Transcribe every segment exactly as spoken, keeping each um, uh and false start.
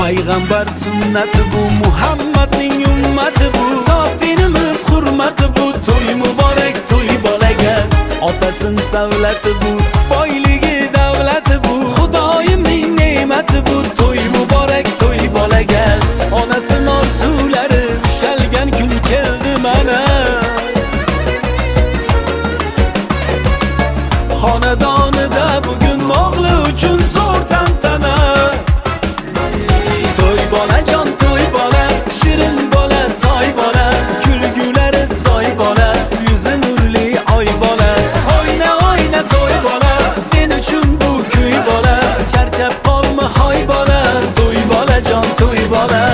Payg'ambar sunnati bu, Muhammadning ummati bu, sof dinimiz hurmati bu. To'y muborak, to'y bolaga, otasin savlati bu, boyligi davlati bu, Xudoyimning ne'mati bu. To'y muborak, to'y bolaga, onasin orzulari ushalgan kun keldi mana. Xonadonida bugun o'g'li uchun zo'r tantana. To'y bolajon, to'y bola, shirin bola, toy bola, kulgulari soy bola, yuzi nurli oy bola. Oyna oyna to'y bola, sen uchun bu kuy bola, charchab qolma hoy bola. To'y bolajon, to'y bola.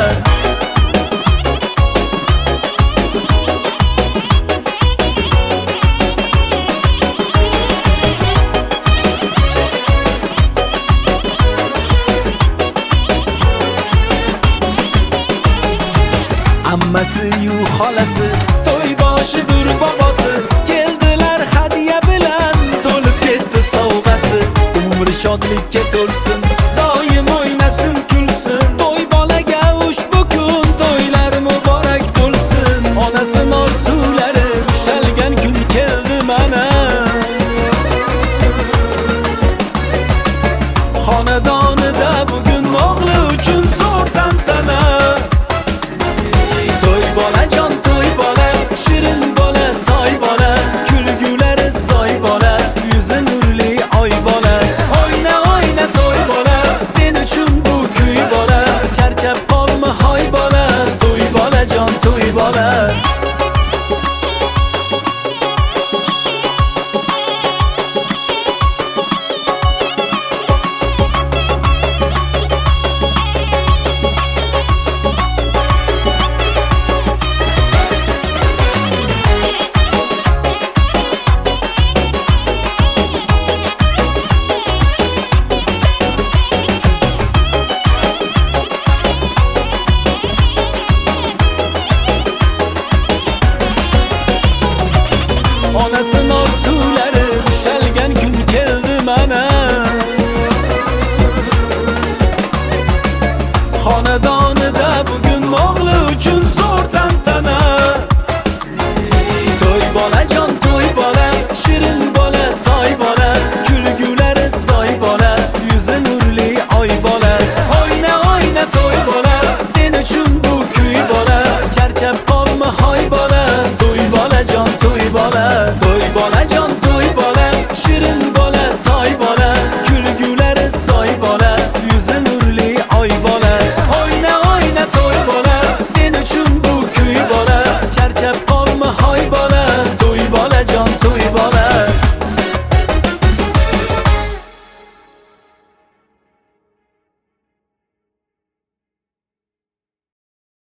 Ammasi yu xolasi, to'y boshidur bobosi, keldilar hadiya bilan, to'lib ketdi sovg'asi. Umri shodlikka to'lsin, doim o'ynasin kulsin. To'y bolaga ushbu kun, to'ylar muborak bo'lsin. Onasin orzulari ushalgan kun keldi mana. Xonadonida bugun o'g'li uchun zo'r tantana. Bolajon, to'y bola, shirin bola, toy bola, kulgulari soy bola, yuzi nurli oy bola. Oyna oyna to'y bola, sen uchun bu kuy bola, charchab qolma hoy bola. To'y bolajon, to'y bola. Onasin orzulari ushalgan kun keldi mana. Xonadonida bugun o'g'li uchun